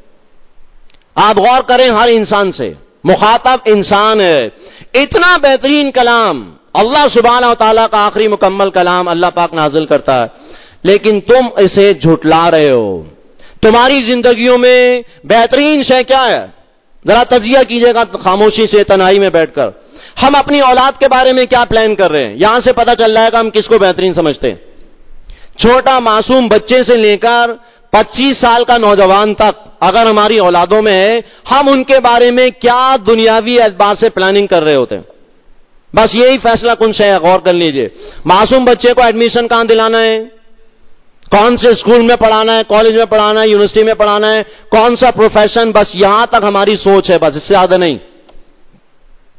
آپ غور کریں، ہر انسان سے مخاطب انسان ہے. اتنا بہترین کلام اللہ سبحانہ و تعالیٰ کا آخری مکمل کلام اللہ پاک نازل کرتا ہے، لیکن تم اسے جھٹلا رہے ہو. تمہاری زندگیوں میں بہترین شے کیا ہے؟ ذرا تجزیہ کیجئے گا خاموشی سے، تنہائی میں بیٹھ کر. ہم اپنی اولاد کے بارے میں کیا پلان کر رہے ہیں؟ یہاں سے پتہ چل جائے گا ہم کس کو بہترین سمجھتے ہیں. چھوٹا معصوم بچے سے لے کر پچیس سال کا نوجوان تک اگر ہماری اولادوں میں ہے، ہم ان کے بارے میں کیا دنیاوی اعتبار سے پلاننگ کر رہے ہوتے ہیں. بس یہی فیصلہ کن شے ہے. غور کر لیجئے، معصوم بچے کو ایڈمیشن کہاں دلانا ہے، کون سے اسکول میں پڑھانا ہے، کالج میں پڑھانا ہے، یونیورسٹی میں پڑھانا ہے، کون سا پروفیشن، بس یہاں تک ہماری سوچ ہے، بس اس سے زیادہ نہیں.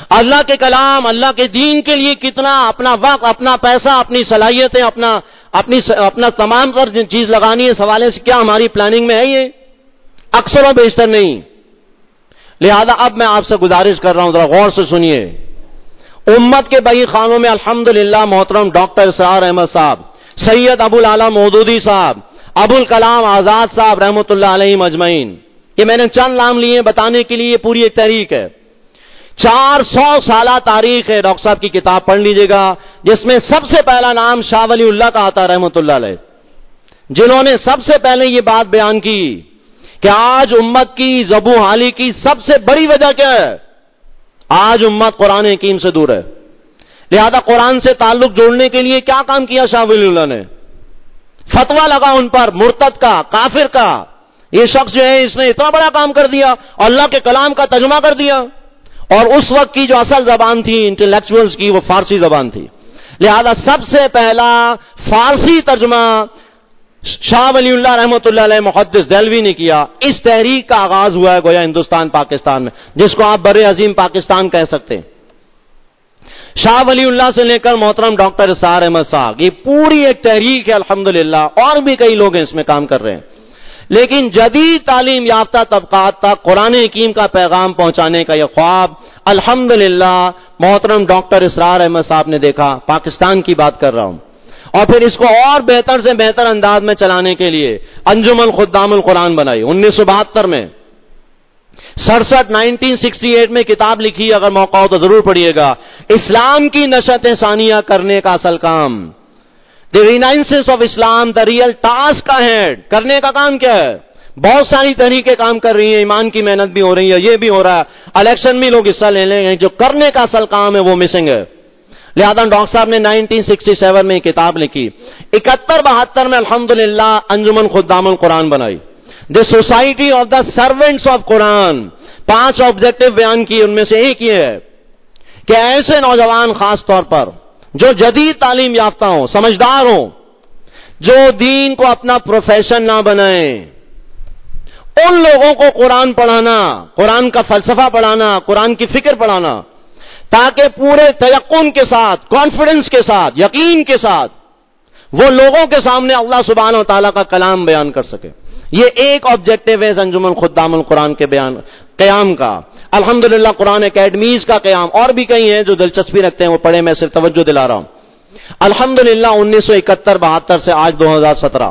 اللہ کے کلام، اللہ کے دین کے لیے کتنا اپنا وقت، اپنا پیسہ، اپنی صلاحیتیں، اپنا اپنی اپنا تمام تر چیز لگانی ہے، اس حوالے سے کیا ہماری پلاننگ میں ہے؟ یہ اکثر و بیشتر نہیں۔ لہذا اب میں آپ سے گزارش کر رہا ہوں، ذرا غور سے سنیے۔ امت کے بئی خانوں میں الحمدللہ محترم ڈاکٹر اسرار احمد صاحب، سید ابو العلا مودودی صاحب، ابو الکلام آزاد صاحب رحمۃ اللہ علیہ مجمعین، یہ میں نے چند نام لیے بتانے کے لیے، پوری ایک تحریک ہے۔ چار سو سالہ تاریخ ہے، ڈاکٹر صاحب کی کتاب پڑھ لیجئے گا، جس میں سب سے پہلا نام شاہ ولی اللہ کا آتا رحمۃ اللہ علیہ، جنہوں نے سب سے پہلے یہ بات بیان کی کہ آج امت کی ذبح حالی کی سب سے بڑی وجہ کیا ہے؟ آج امت قرآن حکیم سے دور ہے۔ لہذا قرآن سے تعلق جوڑنے کے لیے کیا کام کیا شاہ ولی اللہ نے؟ فتویٰ لگا ان پر، مرتد کا، کافر کا، یہ شخص جو ہے اس نے اتنا بڑا کام کر دیا، اللہ کے کلام کا ترجمہ کر دیا، اور اس وقت کی جو اصل زبان تھی انٹلیکچوئلز کی وہ فارسی زبان تھی۔ لہذا سب سے پہلا فارسی ترجمہ شاہ ولی اللہ رحمۃ اللہ علیہ محدث دہلوی نے کیا۔ اس تحریک کا آغاز ہوا ہے گویا ہندوستان پاکستان میں، جس کو آپ بر عظیم پاکستان کہہ سکتے ہیں۔ شاہ ولی اللہ سے لے کر محترم ڈاکٹر اسرار احمد صاحب، یہ پوری ایک تحریک ہے الحمدللہ، اور بھی کئی لوگ ہیں اس میں کام کر رہے ہیں۔ لیکن جدید تعلیم یافتہ طبقات تک قرآن حکیم کا پیغام پہنچانے کا یہ خواب الحمدللہ محترم ڈاکٹر اسرار احمد صاحب نے دیکھا۔ پاکستان کی بات کر رہا ہوں، اور پھر اس کو اور بہتر سے بہتر انداز میں چلانے کے لیے انجمن خدام القرآن بنائی انیس سو بہتر میں، سڑسٹھ نائنٹین سکسٹی ایٹ میں کتاب لکھی، اگر موقع ہو تو ضرور پڑھیے گا، اسلام کی نشت ثانیہ کرنے کا اصل کام، the renaissance of Islam, the real task ahead, کرنے کا کام کیا ہے؟ بہت ساری طریقے کام کر رہی ہیں، ایمان کی محنت بھی ہو رہی ہے، یہ بھی ہو رہا ہے، الیکشن میں لوگ حصہ لے لیں گے، جو کرنے کا اصل کام ہے وہ مسنگ ہے۔ لہذا ڈاکٹر صاحب نے نائنٹین سکسٹی سیون میں کتاب لکھی، اکہتر بہتر میں الحمدللہ انجمن خدام القرآن بنائی، the society of the servants of Quran. پانچ آبجیکٹو بیان کیے، ان میں سے ایک یہ ہے کہ ایسے نوجوان خاص طور پر جو جدید تعلیم یافتہ ہوں، سمجھدار ہوں، جو دین کو اپنا پروفیشن نہ بنائیں، ان لوگوں کو قرآن پڑھانا، قرآن کا فلسفہ پڑھانا، قرآن کی فکر پڑھانا، تاکہ پورے تیقن کے ساتھ، کانفیڈنس کے ساتھ، یقین کے ساتھ وہ لوگوں کے سامنے اللہ سبحانہ و تعالیٰ کا کلام بیان کر سکے۔ یہ ایک آبجیکٹو ہے انجمن خدام القرآن کے بیان قیام کا۔ الحمدللہ قرآن اکیڈمیز کا قیام، اور بھی کئی ہیں جو دلچسپی رکھتے ہیں وہ پڑھے، میں صرف توجہ دلا رہا ہوں۔ الحمدللہ انیس سو اکہتر بہتر سے آج دو ہزار سترہ،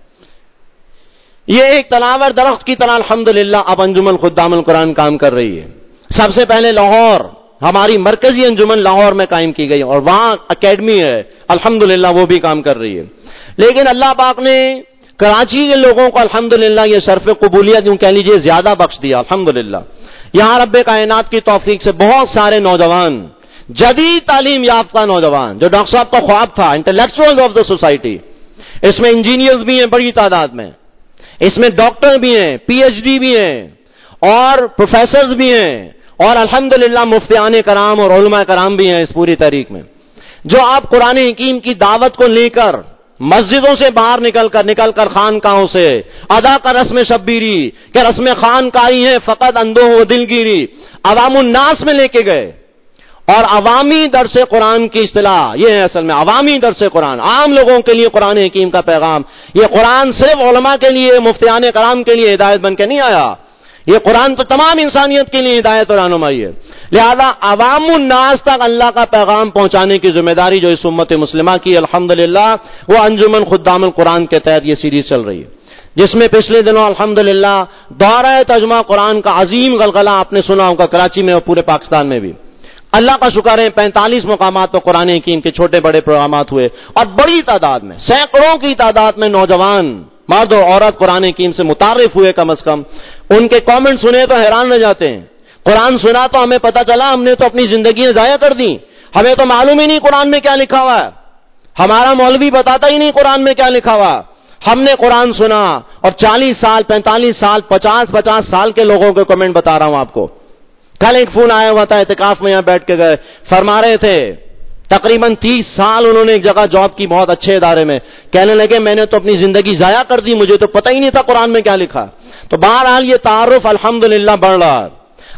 یہ ایک تناور درخت کی طرح الحمدللہ اب انجمن خدام القرآن کام کر رہی ہے۔ سب سے پہلے لاہور، ہماری مرکزی انجمن لاہور میں قائم کی گئی، اور وہاں اکیڈمی ہے الحمدللہ، وہ بھی کام کر رہی ہے۔ لیکن اللہ پاک نے کراچی کے لوگوں کو الحمدللہ یہ شرف قبولیت یوں کہہ لیجئے زیادہ بخش دیا الحمدللہ۔ یہاں رب کائنات کی توفیق سے بہت سارے نوجوان، جدید تعلیم یافتہ نوجوان، جو ڈاکٹر صاحب کا خواب تھا، انٹلیکچوئل آف دا سوسائٹی، اس میں انجینئرز بھی ہیں بڑی تعداد میں، اس میں ڈاکٹر بھی ہیں، پی ایچ ڈی بھی ہیں، اور پروفیسرز بھی ہیں، اور الحمدللہ مفتیان کرام اور علماء کرام بھی ہیں اس پوری تحریک میں، جو آپ قرآن حکیم کی دعوت کو لے کر مسجدوں سے باہر نکل کر نکل کر خانقاہوں سے ادا کر رسم شبیری کہ رسم خانقاہی ہے فقط اندوہ و دلگیری، عوام الناس میں لے کے گئے، اور عوامی درس قرآن کی اصطلاح یہ ہے، اصل میں عوامی درس قرآن، عام لوگوں کے لیے قرآن حکیم کا پیغام۔ یہ قرآن صرف علماء کے لیے، مفتیان کرام کے لیے ہدایت بن کے نہیں آیا، یہ قرآن تو تمام انسانیت کے لیے ہدایت اور رہنمائی ہے۔ لہذا عوام الناس تک اللہ کا پیغام پہنچانے کی ذمہ داری جو اس امت مسلمہ کی الحمدللہ، وہ انجمن خدام القرآن کے تحت یہ سیریز چل رہی ہے، جس میں پچھلے دنوں الحمدللہ دورہ ترجمہ قرآن کا عظیم غلغلہ آپ نے سنا ہوگا کراچی میں اور پورے پاکستان میں بھی۔ اللہ کا شکر ہے پینتالیس مقامات پر قرآن حکیم کے چھوٹے بڑے پروگرامات ہوئے، اور بڑی تعداد میں، سینکڑوں کی تعداد میں نوجوان مرد اور عورت قرآن حکیم سے متعارف ہوئے، کم از کم ان کے کامنٹ سنے تو حیران رہ جاتے ہیں۔ قرآن سنا تو ہمیں پتہ چلا ہم نے تو اپنی زندگیاں ضائع کر دی، ہمیں تو معلوم ہی نہیں قرآن میں کیا لکھا ہوا ہے، ہمارا مولوی بتاتا ہی نہیں قرآن میں کیا لکھا ہوا۔ ہم نے قرآن سنا، اور چالیس سال، پینتالیس سال، پچاس پچاس سال کے لوگوں کے کمنٹ بتا رہا ہوں آپ کو۔ کل ایک فون آیا ہوا تھا، اعتکاف میں یہاں بیٹھ کے گئے، فرما رہے تھے تقریباً تیس سال انہوں نے ایک جگہ جاب کی بہت اچھے ادارے میں، کہنے لگے میں نے تو اپنی زندگی ضائع کر دی، مجھے تو پتہ ہی نہیں تھا قرآن میں کیا لکھا۔ تو بہرحال یہ تعارف الحمدللہ بڑھ رہا ہے۔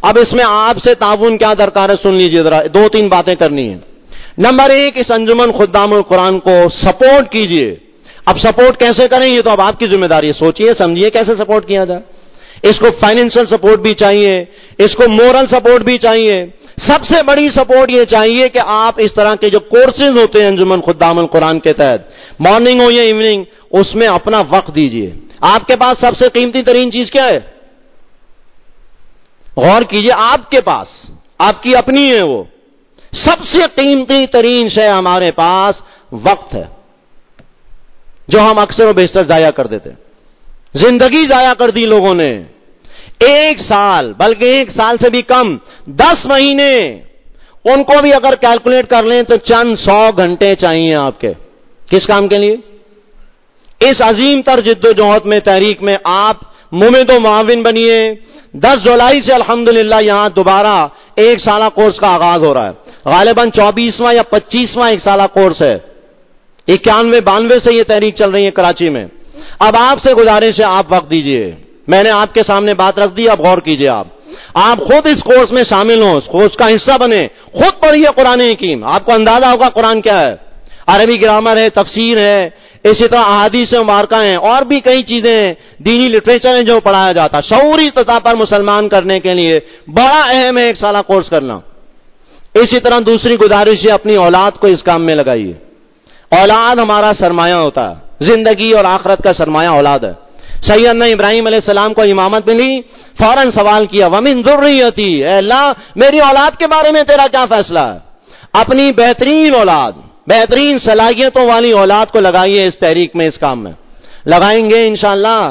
اب اس میں آپ سے تعاون کیا درکار ہے سن لیجیے ذرا، دو تین باتیں کرنی ہیں۔ نمبر ایک، اس انجمن خدام القرآن کو سپورٹ کیجیے۔ اب سپورٹ کیسے کریں یہ تو اب آپ کی ذمہ داری ہے، سوچئے سمجھیے کیسے سپورٹ کیا جائے۔ اس کو فائنینشل سپورٹ بھی چاہیے، اس کو مورل سپورٹ بھی چاہیے، سب سے بڑی سپورٹ یہ چاہیے کہ آپ اس طرح کے جو کورسز ہوتے ہیں انجمن خدام القرآن کے تحت، مارننگ ہو یا ایوننگ، اس میں اپنا وقت دیجیے۔ آپ کے پاس سب سے قیمتی ترین چیز کیا ہے؟ غور کیجیے، آپ کے پاس، آپ کی اپنی ہے وہ سب سے قیمتی ترین شے ہمارے پاس وقت ہے، جو ہم اکثر و بیشتر ضائع کر دیتے۔ زندگی ضائع کر دی لوگوں نے، ایک سال بلکہ ایک سال سے بھی کم، دس مہینے، ان کو بھی اگر کیلکولیٹ کر لیں تو چند سو گھنٹے چاہیے آپ کے، کس کام کے لیے؟ اس عظیم تر جد و جہد میں، تحریک میں آپ ممد و معاون بنیے۔ دس جولائی سے الحمدللہ یہاں دوبارہ ایک سالہ کورس کا آغاز ہو رہا ہے، غالباً چوبیسواں یا پچیسواں ایک سالہ کورس ہے، اکیانوے بانوے سے یہ تحریک چل رہی ہے کراچی میں۔ اب آپ سے گزارش ہے آپ وقت دیجئے، میں نے آپ کے سامنے بات رکھ دی، اب غور کیجئے، آپ آپ خود اس کورس میں شامل ہوں، اس کورس کا حصہ بنے، خود پڑھیے قرآن حکیم، آپ کو اندازہ ہوگا قرآن کیا ہے، عربی گرامر ہے، تفسیر ہے، اسی طرح احادیث مبارکہ ہیں، اور بھی کئی چیزیں ہیں، دینی لٹریچر ہے جو پڑھایا جاتا، شعوری سطح پر مسلمان کرنے کے لیے بڑا اہم ہے ایک سالہ کورس کرنا۔ اسی طرح دوسری گزارش ہے اپنی اولاد کو اس کام میں لگائیے۔ اولاد ہمارا سرمایہ ہوتا ہے، زندگی اور آخرت کا سرمایہ اولاد ہے۔ سیدنا ابراہیم علیہ السلام کو امامت ملی، فوراً سوال کیا وَمِن ذُرِّيَّتِي، اے اللہ میری اولاد کے بارے میں تیرا کیا فیصلہ ہے؟ اپنی بہترین اولاد، بہترین صلاحیتوں والی اولاد کو لگائیے اس تحریک میں، اس کام میں لگائیں گے انشاءاللہ،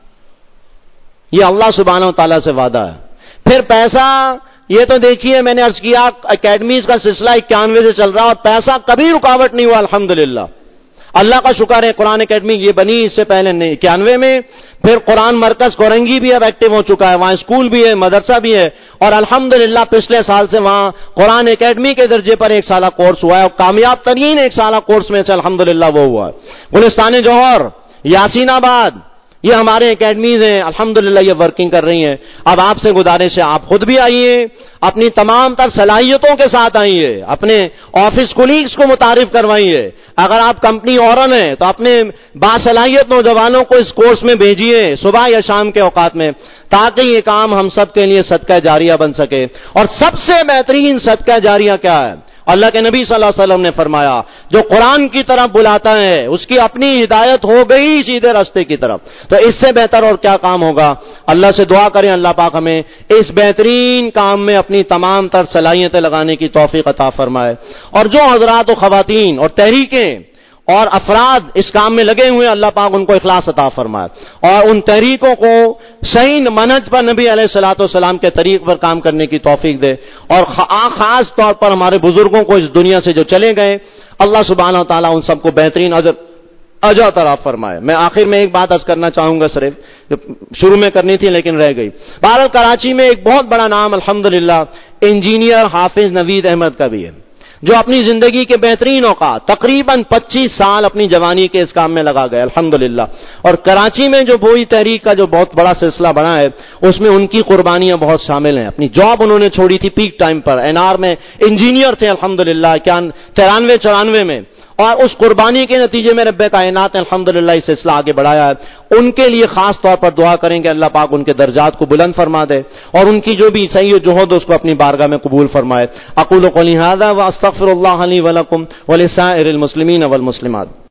یہ اللہ سبحانہ و تعالیٰ سے وعدہ ہے۔ پھر پیسہ، یہ تو دیکھیے میں نے عرض کیا اکیڈمیز کا سلسلہ اکیانوے سے چل رہا اور پیسہ کبھی رکاوٹ نہیں ہوا الحمدللہ، اللہ کا شکر ہے۔ قرآن اکیڈمی یہ بنی اس سے پہلے اکیانوے میں، پھر قرآن مرکز کورنگی بھی اب ایکٹیو ہو چکا ہے، وہاں اسکول بھی ہے، مدرسہ بھی ہے، اور الحمدللہ پچھلے سال سے وہاں قرآن اکیڈمی کے درجے پر ایک سالہ کورس ہوا ہے، اور کامیاب ترین ایک سالہ کورس میں سے الحمدللہ وہ ہوا ہے۔ گلستان جوہر، یاسین آباد، یہ ہمارے اکیڈمیز ہیں، الحمدللہ یہ ورکنگ کر رہی ہیں۔ اب آپ سے گزارش ہے آپ خود بھی آئیے، اپنی تمام تر صلاحیتوں کے ساتھ آئیے، اپنے آفس کولیگز کو متعارف کروائیے، اگر آپ کمپنی اورن ہیں تو اپنے باصلاحیت نوجوانوں کو اس کورس میں بھیجیے صبح یا شام کے اوقات میں، تاکہ یہ کام ہم سب کے لیے صدقہ جاریہ بن سکے۔ اور سب سے بہترین صدقہ جاریہ کیا ہے؟ اللہ کے نبی صلی اللہ علیہ وسلم نے فرمایا جو قرآن کی طرف بلاتا ہے اس کی اپنی ہدایت ہو گئی سیدھے راستے کی طرف، تو اس سے بہتر اور کیا کام ہوگا؟ اللہ سے دعا کریں اللہ پاک ہمیں اس بہترین کام میں اپنی تمام تر صلاحیتیں لگانے کی توفیق عطا فرمائے، اور جو حضرات و خواتین اور تحریکیں اور افراد اس کام میں لگے ہوئے اللہ پاک ان کو اخلاص عطا فرمائے، اور ان تحریکوں کو صحیح منہج پر نبی علیہ الصلوۃ والسلام کے طریق پر کام کرنے کی توفیق دے، اور خاص طور پر ہمارے بزرگوں کو اس دنیا سے جو چلے گئے اللہ سبحانہ و تعالیٰ ان سب کو بہترین اجر اجر عطا فرمائے۔ میں آخر میں ایک بات عرض کرنا چاہوں گا، صرف جو شروع میں کرنی تھی لیکن رہ گئی۔ بہرحال کراچی میں ایک بہت بڑا نام الحمدللہ انجینئر حافظ نوید احمد کا بھی ہے، جو اپنی زندگی کے بہترین اوقات تقریباً پچیس سال اپنی جوانی کے اس کام میں لگا گئے الحمدللہ، اور کراچی میں جو وہی تحریک کا جو بہت بڑا سلسلہ بنا ہے اس میں ان کی قربانیاں بہت شامل ہیں۔ اپنی جاب انہوں نے چھوڑی تھی پیک ٹائم پر، این آر میں انجینئر تھے الحمدللہ ترانوے چورانوے میں، اور اس قربانی کے نتیجے میں رب کائنات نے الحمدللہ یہ سلسلہ آگے بڑھایا ہے۔ ان کے لیے خاص طور پر دعا کریں گے اللہ پاک ان کے درجات کو بلند فرما دے، اور ان کی جو بھی سعی و جہد اس کو اپنی بارگاہ میں قبول فرمائے۔ اقول قولی ھذا واستغفر اللہ لی ولکم ولسائر المسلمین والمسلمات۔